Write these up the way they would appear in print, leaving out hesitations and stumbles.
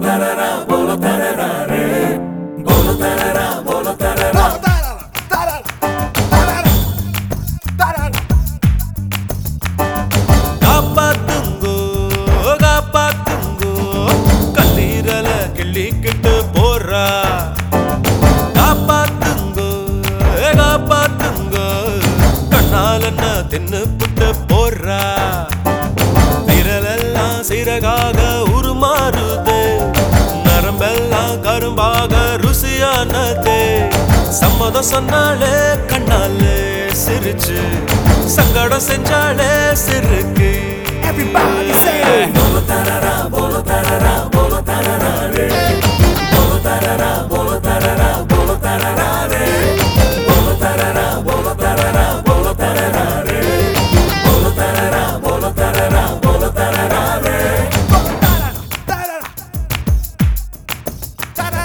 காப்பாத்துங்கோ காப்பாத்துங்கோ கல்லீரல கிள்ளிக்கிட்டு போறா காப்பாத்துங்கோ காப்பாத்துங்கோ கண்ணால் என்ன தின்னு புட்டு போறா விரலெல்லாம் சிறகாக உருமாறுதே நரம்பெல்லாம் கரும்பாக ருசியானதே சம்மதம் சொன்னாலே கண்ணாலே சிரிச்சு சங்கடம் செஞ்சாலே சிறுக்கு Everybody say bolo tarara bolo tarara bolo tarara re bolo tarara bolo tarara bolo tarara re bolo tarara bolo tarara bolo tarara re bolo tarara bolo tarara bolo tarara re bolo tarara tarara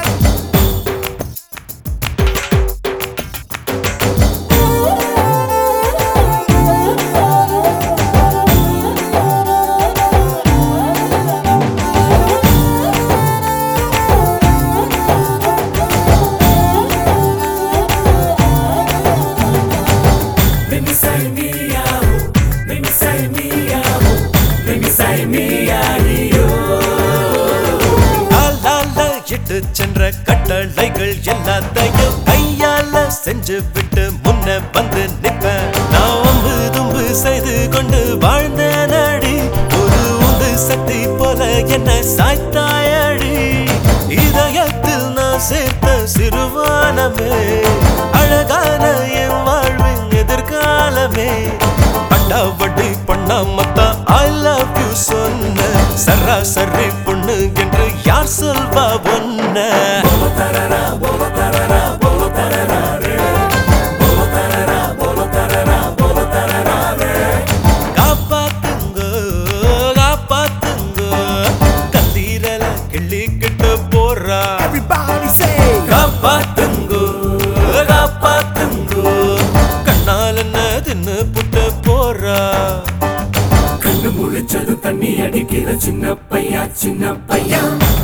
இட்டு சென்ற கட்டளைகள் எல்லாத்தையும் கையால செஞ்சு விட்டு முன்ன வந்து நிற்பேன் நான் ஒம்பு தும்பு செய்து கொண்டு வாழ்ந்தேன் அடி ஒரு உந்து சக்தி போல என்ன சாய்த்தாயடி இதயத்தில் நான் சேர்த்த சிறுவானமே அழகான என் வாழ்வின் எதிர்காலமே அட்டாவடி பண்ணாமத்தா I love you சொன்ன சராசரி பொண்ணு என்று யார் சொல்வா ஒன்ன bolo tarara bolo tarara bolo tarara re bolo tarara bolo tarara bolo tarara re காப்பாத்துங்கோ காப்பாத்துங்கோ கல்லீரல கிள்ளிக்கிட்டு போறா everybody say காப்பாத்துங்கோ காப்பாத்துங்கோ கண்ணால் என்ன தின்னு புட்டு போறா கண்ணு முழிச்சது தண்ணி அடிக்கிற சின்ன பையா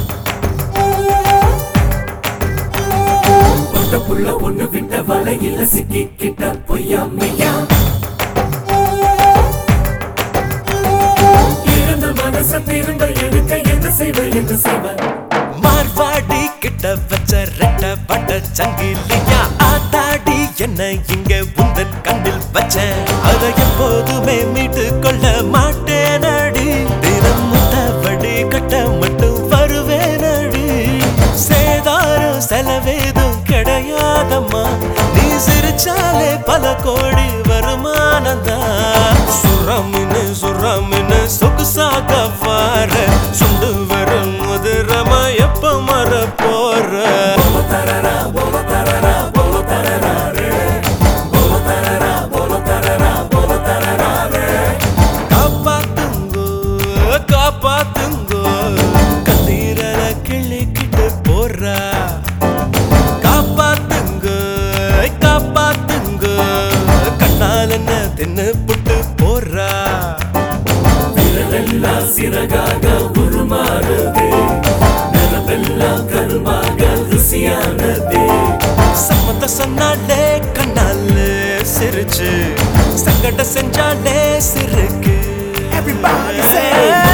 பொட்ட புள்ள ஒண்ணு விட்ட வலையில சிக்கிக்கிட்ட பொய்யாமையா இருந்த மனச திரும்ப எடுக்க என்ன செய்வ மார்வாடி கிட்ட வச்ச ரெட்ட பட்ட சங்கிலியா ஆத்தாடி என்ன இங்க உந்தன் கண்ணில் வச்சேன் அதை எப்போதுமே மீட்டு கொள்ள மாட்டேனடி தினம் முத்தபடி கட்ட மட்டும் வருவேனடி சேதாரம் செலவேதும் கிடையாதம்மா நீ சிரிச்சாலே பல கோடி வருமானந்தான் சுரமின்னு சொகுசாக வார சுண்டு வரும் முதிரமா எப்ப மற போற bolo tarara bolo tarara bolo tarara re bolo tarara bolo tarara bolo tarara re காப்பாத்துங்கோ காப்பாத்துங்கோ கல்லீரல கிள்ளிக்கிட்டு போறா காப்பாத்துங்கோ காப்பாத்துங்கோ கண்ணால் என்ன தின்னு புட்டு போறா விரலெல்லாம் சிறகாக உருமாறுதே நரம்பெல்லாம் கருமாக ருசியானதே சம்மத சொன்னாலே கண்ணாலே சிரிச்சு சங்கட செஞ்சாலே சிறுக்கு Everybody say